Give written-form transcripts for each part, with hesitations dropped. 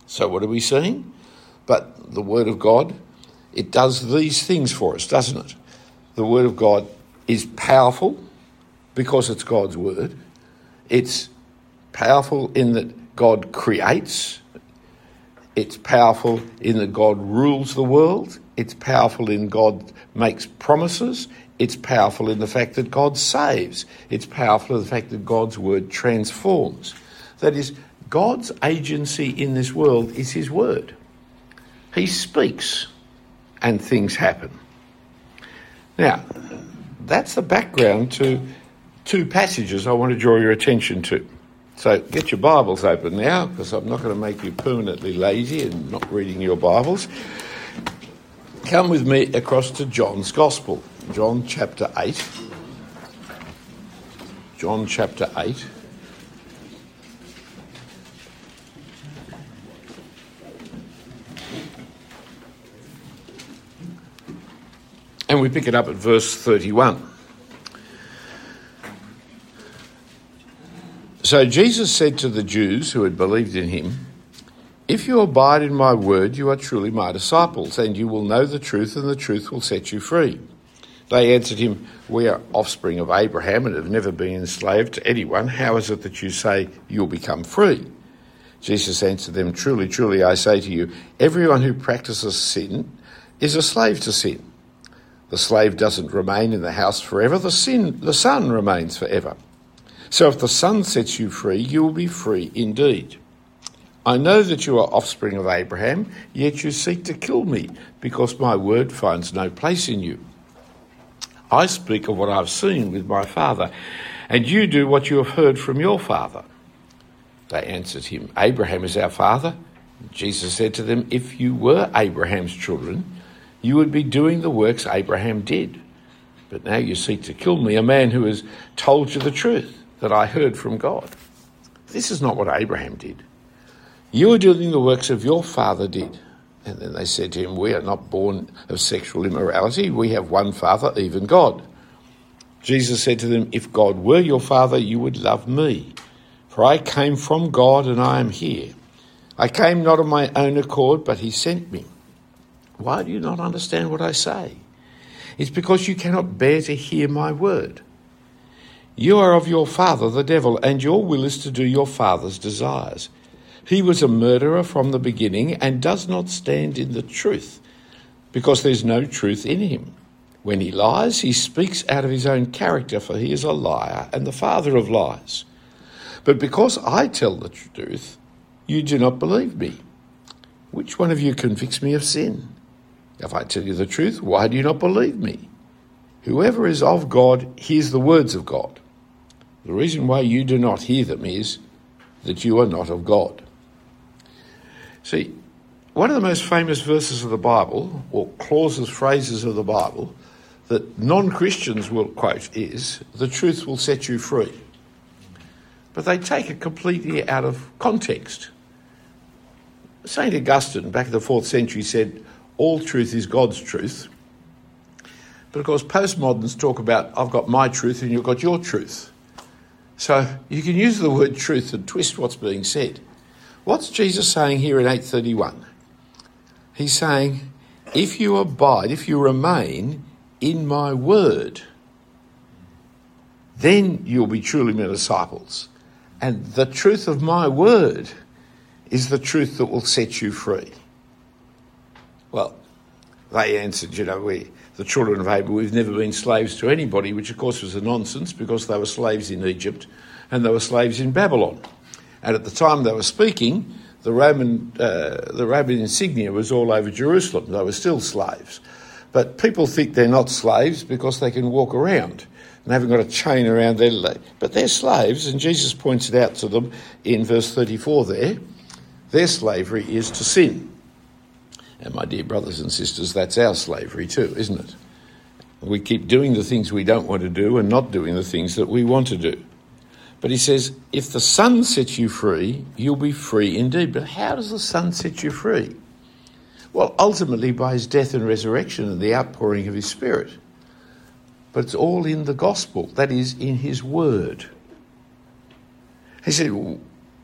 So what are we seeing? But the Word of God, it does these things for us, doesn't it? The Word of God is powerful because it's God's Word. It's powerful in that God creates. It's powerful in that God rules the world. It's powerful in God makes promises. It's powerful in the fact that God saves. It's powerful in the fact that God's Word transforms. That is, God's agency in this world is his Word. He speaks and things happen. Now, that's the background to two passages I want to draw your attention to. So get your Bibles open now, because I'm not going to make you permanently lazy and not reading your Bibles. Come with me across to John's Gospel, John chapter 8. John chapter 8. And we pick it up at verse 31. So Jesus said to the Jews who had believed in him, "If you abide in my word, you are truly my disciples, and you will know the truth, and the truth will set you free." They answered him, "We are offspring of Abraham and have never been enslaved to anyone. How is it that you say you'll become free?" Jesus answered them, "Truly, truly, I say to you, everyone who practices sin is a slave to sin. The slave doesn't remain in the house forever, the son remains forever. So if the Son sets you free, you will be free indeed. I know that you are offspring of Abraham, yet you seek to kill me, because my word finds no place in you. I speak of what I've seen with my father, and you do what you have heard from your father." They answered him, "Abraham is our father." Jesus said to them, "If you were Abraham's children, you would be doing the works Abraham did. But now you seek to kill me, a man who has told you the truth that I heard from God. This is not what Abraham did. You are doing the works of your father did." And then they said to him, "We are not born of sexual immorality. We have one Father, even God." Jesus said to them, "If God were your Father, you would love me. For I came from God and I am here. I came not of my own accord, but he sent me. Why do you not understand what I say? It's because you cannot bear to hear my word. You are of your father, the devil, and your will is to do your father's desires. He was a murderer from the beginning and does not stand in the truth, because there's no truth in him. When he lies, he speaks out of his own character, for he is a liar and the father of lies. But because I tell the truth, you do not believe me. Which one of you convicts me of sin? If I tell you the truth, why do you not believe me? Whoever is of God hears the words of God. The reason why you do not hear them is that you are not of God." See, one of the most famous verses of the Bible, or clauses, phrases of the Bible, that non-Christians will quote is, "The truth will set you free." But they take it completely out of context. St. Augustine, back in the 4th century, said, "All truth is God's truth." But of course, postmoderns talk about, "I've got my truth and you've got your truth." So you can use the word truth and twist what's being said. What's Jesus saying here in 8:31? He's saying, if you abide, if you remain in my word, then you'll be truly my disciples. And the truth of my word is the truth that will set you free. Well, they answered, the children of Abraham, we've never been slaves to anybody, which of course was a nonsense, because they were slaves in Egypt and they were slaves in Babylon. And at the time they were speaking, the Roman insignia was all over Jerusalem. They were still slaves. But people think they're not slaves because they can walk around and haven't got a chain around their leg. But they're slaves, and Jesus points it out to them in verse 34 there. Their slavery is to sin. And my dear brothers and sisters, that's our slavery too, isn't it? We keep doing the things we don't want to do and not doing the things that we want to do. But he says, if the Son sets you free, you'll be free indeed. But how does the Son set you free? Well, ultimately by his death and resurrection and the outpouring of his Spirit. But it's all in the gospel, that is, in his word. He said,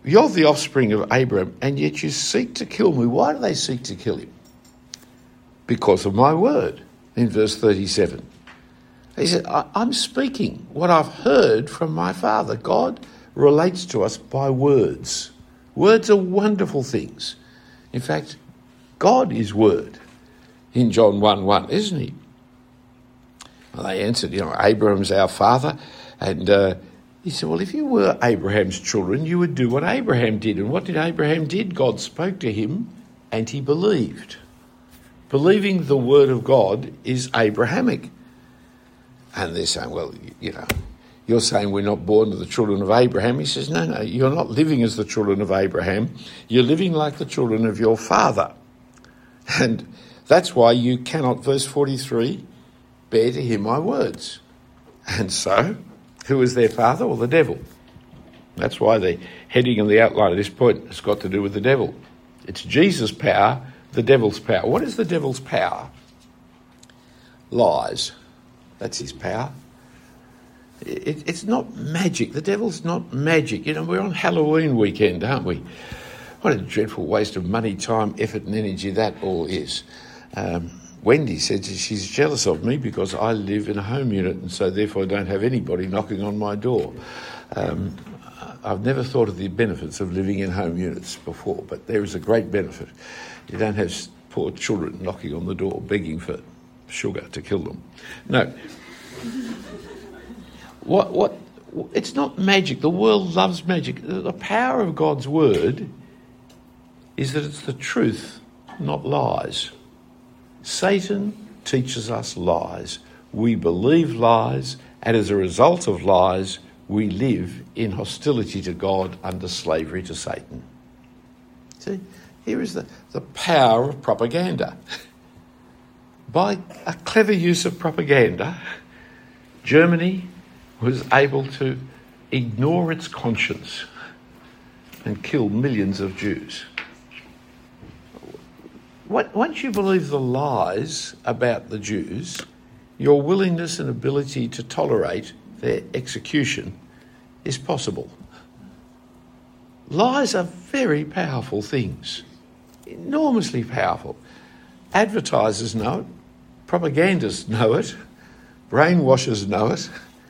You're the offspring of Abraham, and yet you seek to kill me. Why do they seek to kill him? Because of my word, in verse 37. He said, I'm speaking what I've heard from my Father. God relates to us by words. Words are wonderful things. In fact, God is word in John 1:1, isn't he? Well, they answered, Abraham's our father. And he said, well, if you were Abraham's children, you would do what Abraham did. And what did Abraham did? God spoke to him and he believed. Believing the word of God is Abrahamic. And they're saying, well, you're saying we're not born to the children of Abraham. He says, no, you're not living as the children of Abraham. You're living like the children of your father. And that's why you cannot, verse 43, bear to hear my words. And so, who is their father? Well, the devil. That's why the heading and the outline of this point has got to do with the devil. It's Jesus' power, the devil's power. What is the devil's power? Lies. That's his power. It's not magic. The devil's not magic. We're on Halloween weekend, aren't we? What a dreadful waste of money, time, effort and energy that all is. Wendy said she's jealous of me because I live in a home unit and so therefore I don't have anybody knocking on my door. I've never thought of the benefits of living in home units before, but there is a great benefit. You don't have poor children knocking on the door begging for sugar to kill them. No. It's not magic. The world loves magic. The power of God's word is that it's the truth, not lies. Satan teaches us lies. We believe lies, and as a result of lies, we live in hostility to God under slavery to Satan. See, here is the power of propaganda. By a clever use of propaganda, Germany was able to ignore its conscience and kill millions of Jews. Once you believe the lies about the Jews, your willingness and ability to tolerate their execution is possible. Lies are very powerful things, enormously powerful. Advertisers know it, propagandists know it, brainwashers know it.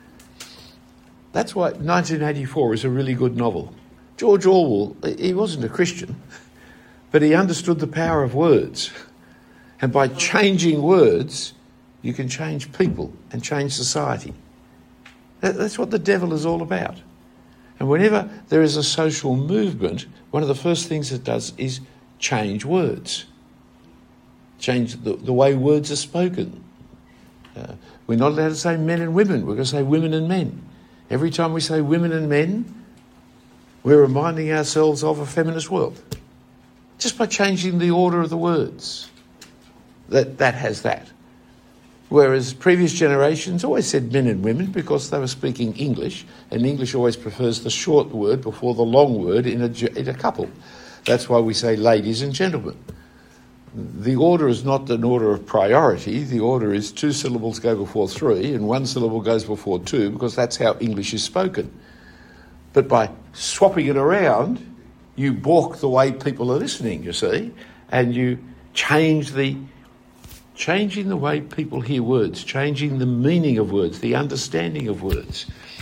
That's why 1984 is a really good novel. George Orwell, he wasn't a Christian, but he understood the power of words. And by changing words, you can change people and change society. That's what the devil is all about. And whenever there is a social movement, one of the first things it does is change words. Change the way words are spoken. We're not allowed to say men and women. We're going to say women and men. Every time we say women and men, we're reminding ourselves of a feminist world. Just by changing the order of the words. That has that. Whereas previous generations always said men and women because they were speaking English, and English always prefers the short word before the long word in a couple. That's why we say ladies and gentlemen. The order is not an order of priority. The order is 2 syllables go before 3 and 1 syllable goes before 2 because that's how English is spoken. But by swapping it around, you balk the way people are listening, you see, and you changing the way people hear words, changing the meaning of words, the understanding of words.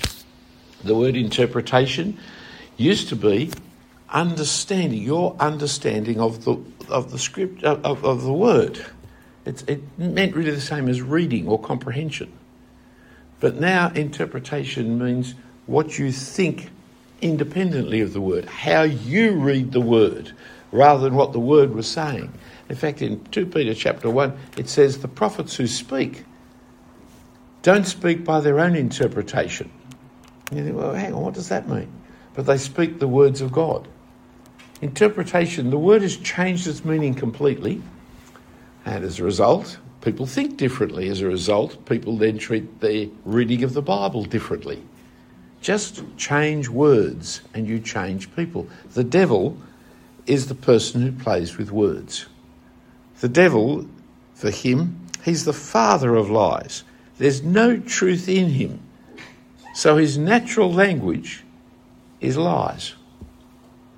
The word interpretation used to be understanding, your understanding of the script, of the word. It meant really the same as reading or comprehension. But now interpretation means what you think independently of the word, how you read the word, rather than what the word was saying. In fact, in 2 Peter chapter 1, it says the prophets who speak don't speak by their own interpretation. And you think, well, hang on, what does that mean? But they speak the words of God. Interpretation, the word has changed its meaning completely, and as a result, people think differently. As a result, people then treat their reading of the Bible differently. Just change words and you change people. The devil is the person who plays with words. The devil, for him, he's the father of lies. There's no truth in him. So his natural language is lies.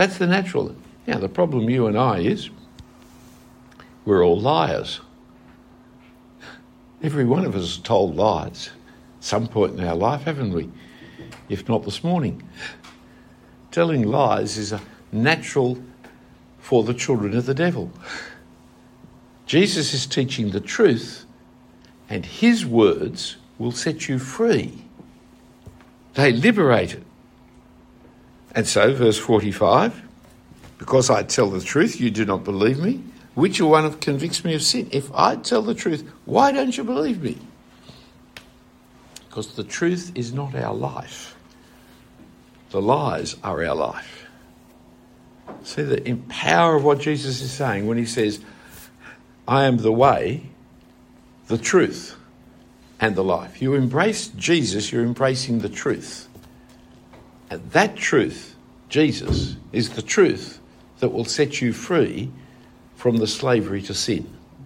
That's the natural. Now, the problem you and I is we're all liars. Every one of us has told lies at some point in our life, haven't we? If not this morning. Telling lies is a natural for the children of the devil. Jesus is teaching the truth, and his words will set you free. They liberate it. And so, verse 45, because I tell the truth, you do not believe me. Which one convicts me of sin? If I tell the truth, why don't you believe me? Because the truth is not our life. The lies are our life. See the power of what Jesus is saying when he says, I am the way, the truth, and the life. You embrace Jesus, you're embracing the truth. And that truth, Jesus, is the truth that will set you free from the slavery to sin.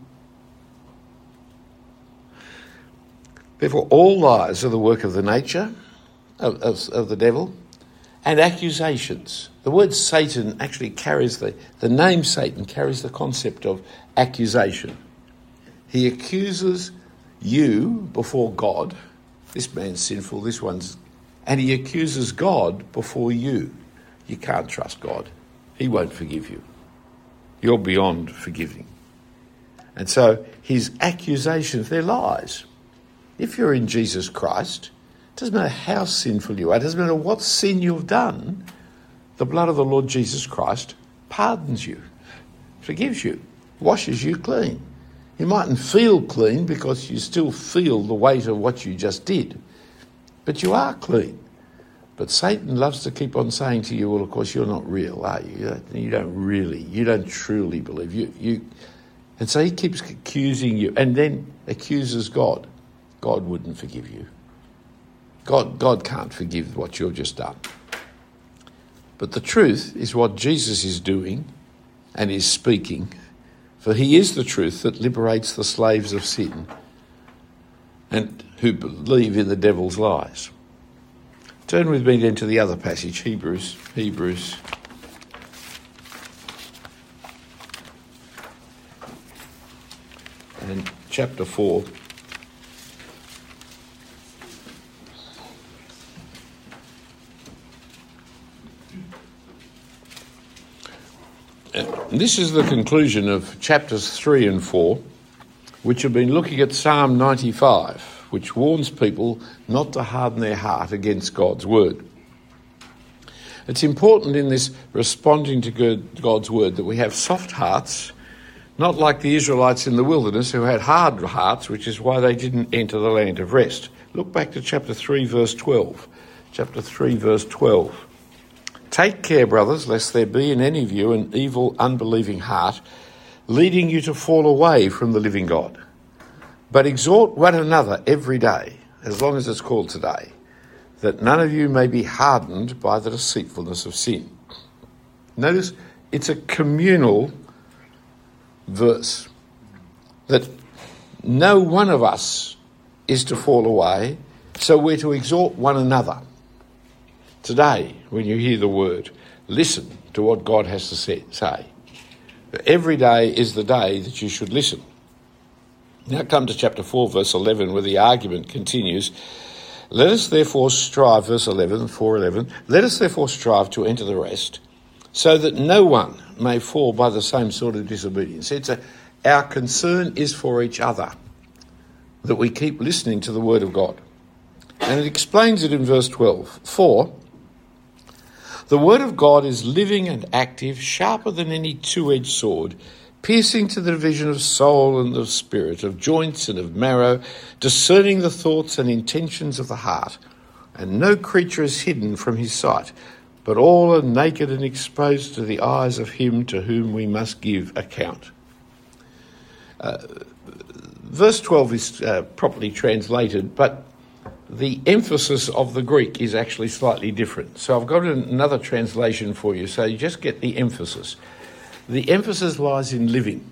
Therefore, all lies are the work of the nature of the devil, and accusations. The word Satan actually carries the name Satan carries the concept of accusation. He accuses you before God. This man's sinful, this one's... And he accuses God before you. You can't trust God. He won't forgive you. You're beyond forgiving. And so his accusations, they're lies. If you're in Jesus Christ, it doesn't matter how sinful you are, it doesn't matter what sin you've done, the blood of the Lord Jesus Christ pardons you, forgives you, washes you clean. You mightn't feel clean because you still feel the weight of what you just did, but you are clean. But Satan loves to keep on saying to you, well, of course, you're not real, are you? You don't truly believe. And so he keeps accusing you and then accuses God. God wouldn't forgive you. God can't forgive what you've just done. But the truth is what Jesus is doing and is speaking, for he is the truth that liberates the slaves of sin and who believe in the devil's lies. Turn with me then to the other passage, Hebrews. And chapter 4. This is the conclusion of chapters 3 and 4, which have been looking at Psalm 95, which warns people not to harden their heart against God's word. It's important in this responding to God's word that we have soft hearts, not like the Israelites in the wilderness who had hard hearts, which is why they didn't enter the land of rest. Look back to chapter 3, verse 12. Chapter 3, verse 12. Take care, brothers, lest there be in any of you an evil, unbelieving heart, leading you to fall away from the living God. But exhort one another every day, as long as it's called today, that none of you may be hardened by the deceitfulness of sin. Notice it's a communal verse, that no one of us is to fall away, so we're to exhort one another. Today, when you hear the word, listen to what God has to say. Every day is the day that you should listen. Now come to chapter 4, verse 11, where the argument continues. Let us therefore strive, verse 11, 4:11, let us therefore strive to enter the rest, so that no one may fall by the same sort of disobedience. Our concern is for each other, that we keep listening to the word of God. And it explains it in verse 12. For the word of God is living and active, sharper than any two-edged sword, piercing to the division of soul and of spirit, of joints and of marrow, discerning the thoughts and intentions of the heart. And no creature is hidden from his sight, but all are naked and exposed to the eyes of him to whom we must give account. Verse 12 is properly translated, but the emphasis of the Greek is actually slightly different. So I've got another translation for you, so you just get the emphasis. The emphasis lies in living.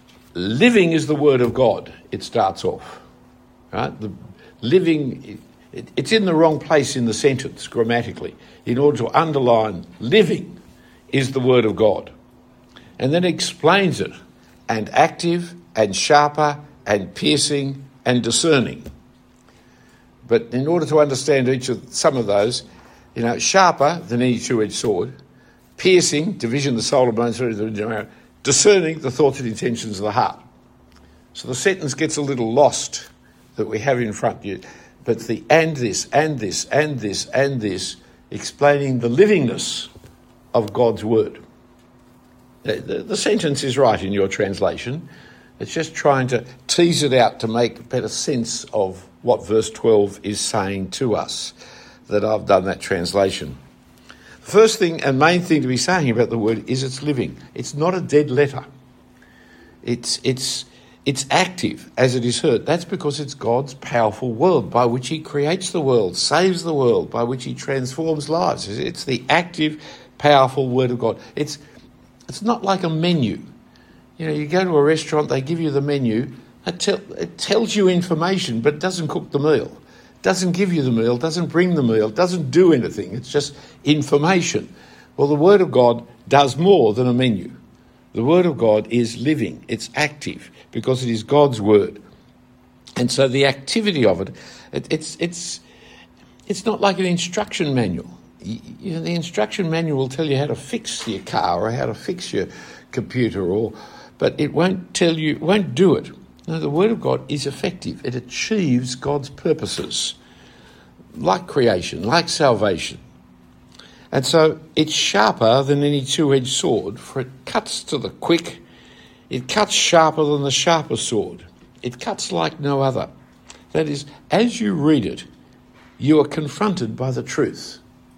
Living is the word of God, it starts off. Right? The living It's in the wrong place in the sentence grammatically. In order to underline living is the word of God. And then it explains it, and active and sharper and piercing and discerning. But in order to understand some of those, sharper than any two-edged sword, piercing, division of the soul of bones, discerning the thoughts and intentions of the heart. So the sentence gets a little lost that we have in front of you. But the and this, and this, and this, and this, explaining the livingness of God's word. The sentence is right in your translation. It's just trying to tease it out to make better sense of what verse 12 is saying to us, that I've done that translation. The first thing and main thing to be saying about the word is it's living. It's not a dead letter. It's active as it is heard. That's because it's God's powerful word by which he creates the world, saves the world, by which he transforms lives. It's the active, powerful word of God. It's not like a menu. You go to a restaurant, they give you the menu. It tells you information, but it doesn't cook the meal. It doesn't give you the meal, doesn't bring the meal, doesn't do anything. It's just information. Well, the word of God does more than a menu. The word of God is living. It's active because it is God's word. And so the activity of it, it's not like an instruction manual. The instruction manual will tell you how to fix your car or how to fix your computer, but it won't tell you, won't do it. No, the word of God is effective. It achieves God's purposes, like creation, like salvation. And so it's sharper than any two-edged sword, for it cuts to the quick. It cuts sharper than the sharpest sword. It cuts like no other. That is, as you read it, you are confronted by the truth.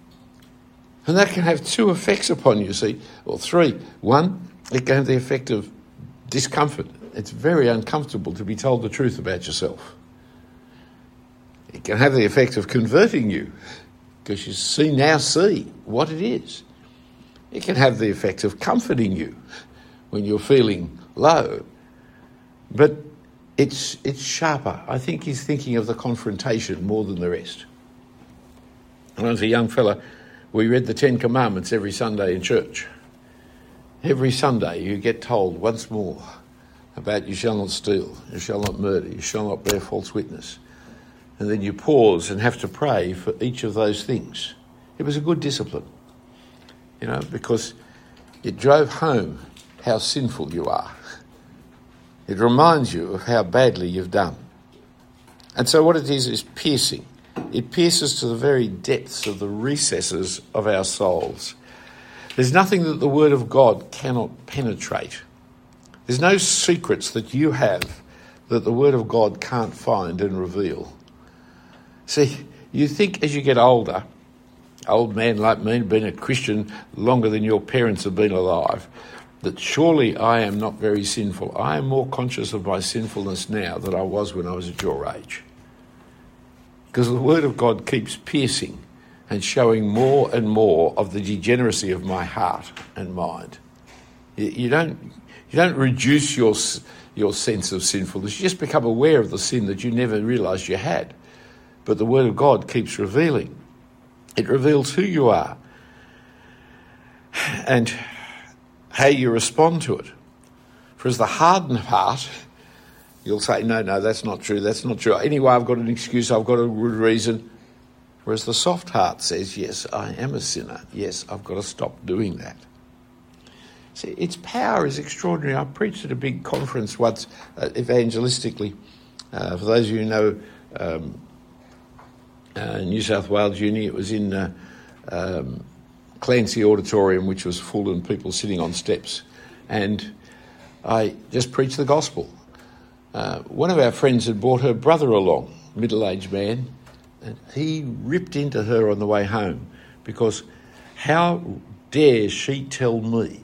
And that can have two effects upon you, or three. One, it can have the effect of discomfort. It's very uncomfortable to be told the truth about yourself. It can have the effect of converting you, because you now see what it is. It can have the effect of comforting you when you're feeling low. But it's sharper. I think he's thinking of the confrontation more than the rest. When I was a young fella, we read the 10 Commandments every Sunday in church. Every Sunday you get told once more about you shall not steal, you shall not murder, you shall not bear false witness. And then you pause and have to pray for each of those things. It was a good discipline, because it drove home how sinful you are. It reminds you of how badly you've done. And so what it is piercing. It pierces to the very depths of the recesses of our souls. There's nothing that the Word of God cannot penetrate. There's no secrets that you have that the Word of God can't find and reveal. See, you think as you get older, old man like me, been a Christian longer than your parents have been alive, that surely I am not very sinful. I am more conscious of my sinfulness now than I was when I was at your age. Because the Word of God keeps piercing and showing more and more of the degeneracy of my heart and mind. You don't reduce your sense of sinfulness. You just become aware of the sin that you never realised you had. But the Word of God keeps revealing. It reveals who you are and how you respond to it. For as the hardened heart, you'll say, no, that's not true, that's not true. Anyway, I've got an excuse, I've got a good reason. Whereas the soft heart says, yes, I am a sinner. Yes, I've got to stop doing that. See, its power is extraordinary. I preached at a big conference once, evangelistically. For those of you who know New South Wales Uni, it was in Clancy Auditorium, which was full and people sitting on steps. And I just preached the gospel. One of our friends had brought her brother along, middle-aged man, and he ripped into her on the way home because how dare she tell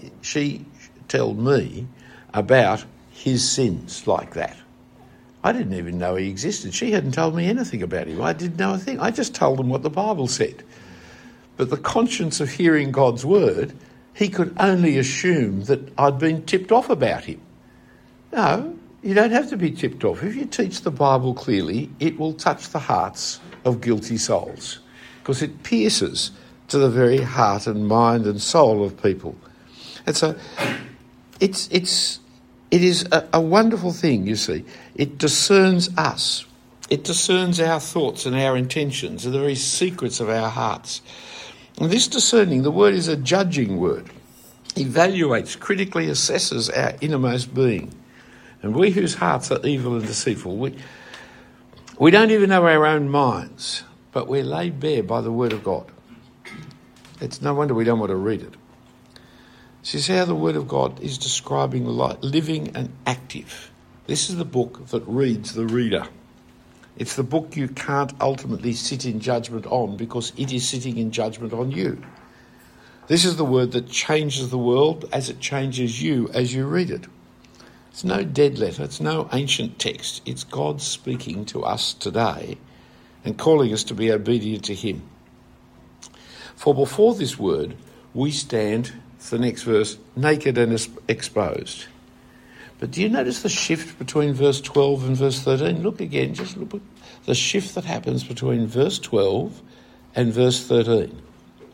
me about his sins like that? I didn't even know he existed. She hadn't told me anything about him. I didn't know a thing. I just told him what the Bible said. But the conscience of hearing God's word, he could only assume that I'd been tipped off about him. No, You don't have to be tipped off. If you teach the Bible clearly, it will touch the hearts of guilty souls because it pierces to the very heart and mind and soul of people. And so it is a wonderful thing, you see. It discerns us. It discerns our thoughts and our intentions and the very secrets of our hearts. And this discerning, the word is a judging word. Evaluates, critically assesses our innermost being. And we whose hearts are evil and deceitful, we don't even know our own minds, but we're laid bare by the word of God. It's no wonder we don't want to read it. This is how the word of God is describing living and active. This is the book that reads the reader. It's the book you can't ultimately sit in judgment on because it is sitting in judgment on you. This is the word that changes the world as it changes you as you read it. It's no dead letter, it's no ancient text. It's God speaking to us today and calling us to be obedient to him. For before this word, we stand, it's the next verse, naked and exposed. But do you notice the shift between verse 12 and verse 13? Look again, just look at the shift that happens between verse 12 and verse 13.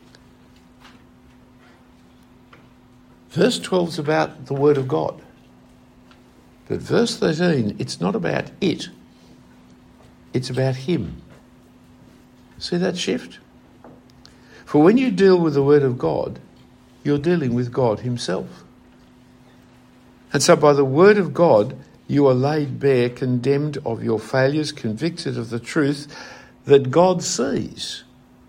Verse 12 is about the word of God. But verse 13, it's not about it. It's about him. See that shift? For when you deal with the word of God, you're dealing with God himself. And so by the word of God, you are laid bare, condemned of your failures, convicted of the truth that God sees.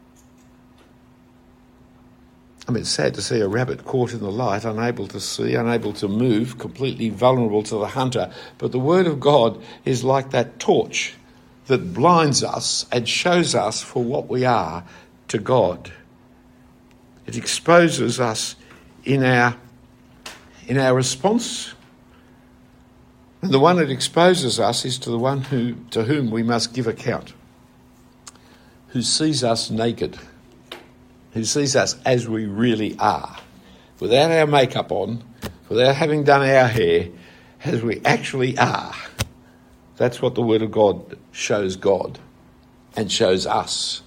I mean, it's sad to see a rabbit caught in the light, unable to see, unable to move, completely vulnerable to the hunter. But the word of God is like that torch that blinds us and shows us for what we are to God. It exposes us in our response. And the one that exposes us is to the one to whom we must give account, who sees us naked, who sees us as we really are, without our makeup on, without having done our hair, as we actually are. That's what the Word of God shows God and shows us.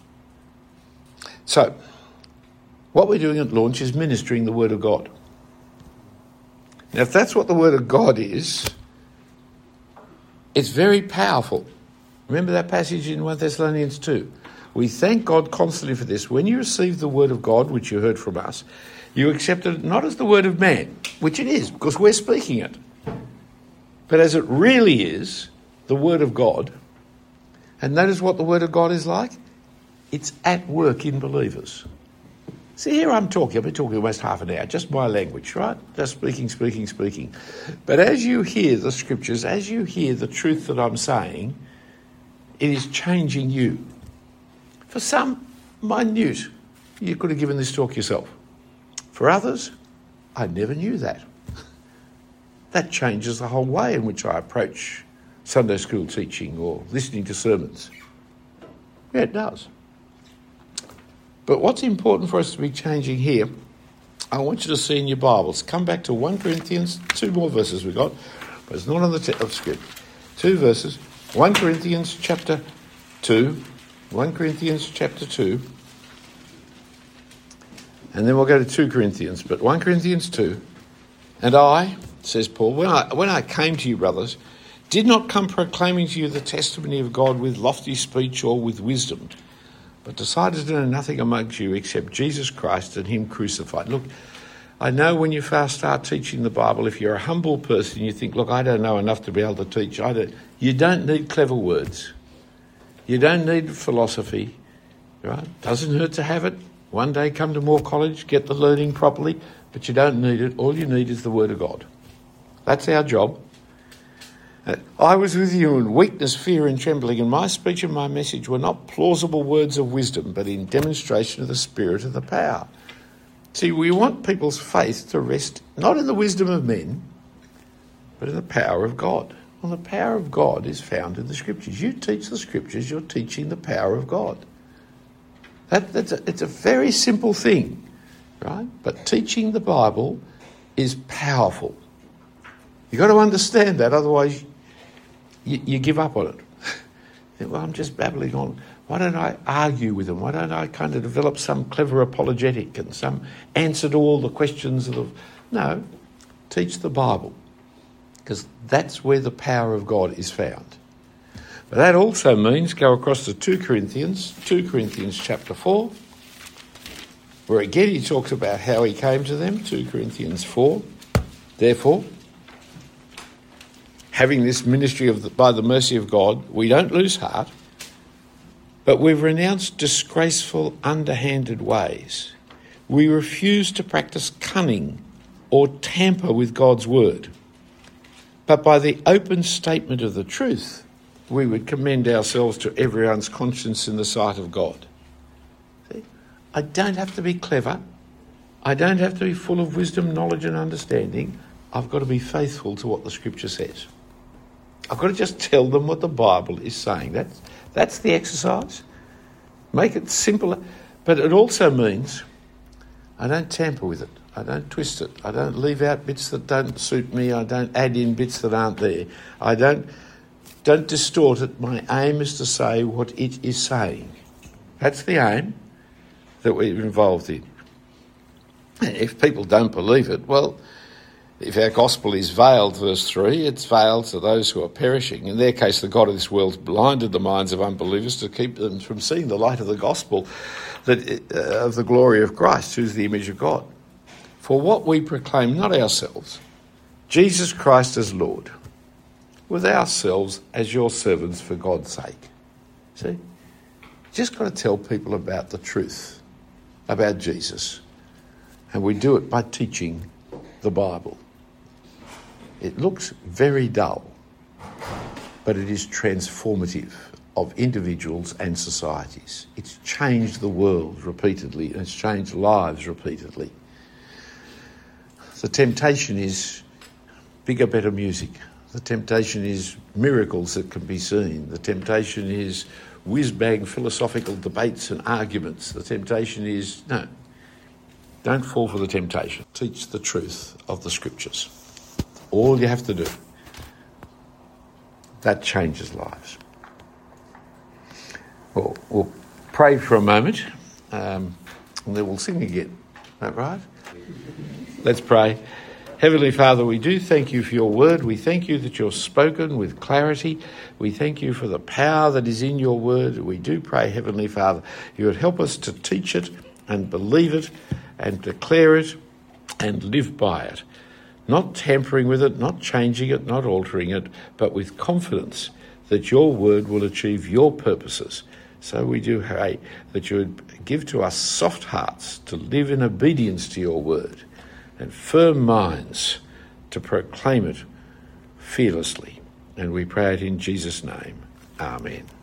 So, what we're doing at Launch is ministering the Word of God. Now, if that's what the Word of God is, it's very powerful. Remember that passage in 1 Thessalonians 2? We thank God constantly for this. When you receive the word of God, which you heard from us, you accept it not as the word of man, which it is, because we're speaking it, but as it really is, the word of God. And notice what the word of God is like. It's at work in believers. See, here I've been talking almost half an hour, just my language, right? Just speaking. But as you hear the scriptures, as you hear the truth that I'm saying, it is changing you. For some, minute, you could have given this talk yourself. For others, I never knew that. That changes the whole way in which I approach Sunday school teaching or listening to sermons. Yeah, it does. But what's important for us to be changing here, I want you to see in your Bibles. Come back to 1 Corinthians, 2 more verses we've got, but it's not on the of script. 2 verses, 1 Corinthians chapter 2, 1 Corinthians chapter 2, and then we'll go to 2 Corinthians, but 1 Corinthians 2, and I, says Paul, when I came to you, brothers, did not come proclaiming to you the testimony of God with lofty speech or with wisdom, but decided to know nothing amongst you except Jesus Christ and him crucified. Look, I know when you first start teaching the Bible, if you're a humble person, you think, look, I don't know enough to be able to teach. You don't need clever words. You don't need philosophy, right? Doesn't hurt to have it. One day come to Moore College, get the learning properly, but you don't need it. All you need is the Word of God. That's our job. I was with you in weakness, fear and trembling, and my speech and my message were not plausible words of wisdom, but in demonstration of the Spirit and the power. See, we want people's faith to rest not in the wisdom of men, but in the power of God. Well, the power of God is found in the Scriptures. You teach the Scriptures, you're teaching the power of God. It's a very simple thing, right? But teaching the Bible is powerful. You've got to understand that, otherwise you give up on it. Well, I'm just babbling on. Why don't I argue with them? Why don't I kind of develop some clever apologetic and some answer to all the questions of No, teach the Bible, because that's where the power of God is found. But that also means go across to 2 Corinthians chapter 4, where again he talks about how he came to them, 2 Corinthians 4. Therefore, having this ministry by the mercy of God, we don't lose heart, but we've renounced disgraceful, underhanded ways. We refuse to practice cunning or tamper with God's word. But by the open statement of the truth, we would commend ourselves to everyone's conscience in the sight of God. See? I don't have to be clever. I don't have to be full of wisdom, knowledge and understanding. I've got to be faithful to what the Scripture says. I've got to just tell them what the Bible is saying. That's the exercise. Make it simpler. But it also means I don't tamper with it. I don't twist it. I don't leave out bits that don't suit me. I don't add in bits that aren't there. I don't distort it. My aim is to say what it is saying. That's the aim that we're involved in. And if people don't believe it, well, if our gospel is veiled, verse 3, it's veiled to those who are perishing. In their case, the God of this world blinded the minds of unbelievers to keep them from seeing the light of the gospel, of the glory of Christ, who's the image of God. For what we proclaim, not ourselves, Jesus Christ as Lord, with ourselves as your servants for God's sake. See? You just got to tell people about the truth, about Jesus. And we do it by teaching the Bible. It looks very dull, but it is transformative of individuals and societies. It's changed the world repeatedly, and it's changed lives repeatedly. The temptation is bigger, better music. The temptation is miracles that can be seen. The temptation is whiz-bang philosophical debates and arguments. The temptation is, no, don't fall for the temptation. Teach the truth of the Scriptures. All you have to do. That changes lives. Well, we'll pray for a moment, and then we'll sing again. Is that right? Let's pray. Heavenly Father, we do thank you for your word. We thank you that you're spoken with clarity. We thank you for the power that is in your word. We do pray, Heavenly Father, you would help us to teach it and believe it and declare it and live by it. Not tampering with it, not changing it, not altering it, but with confidence that your word will achieve your purposes. So we do pray that you would give to us soft hearts to live in obedience to your word and firm minds to proclaim it fearlessly. And we pray it in Jesus' name. Amen.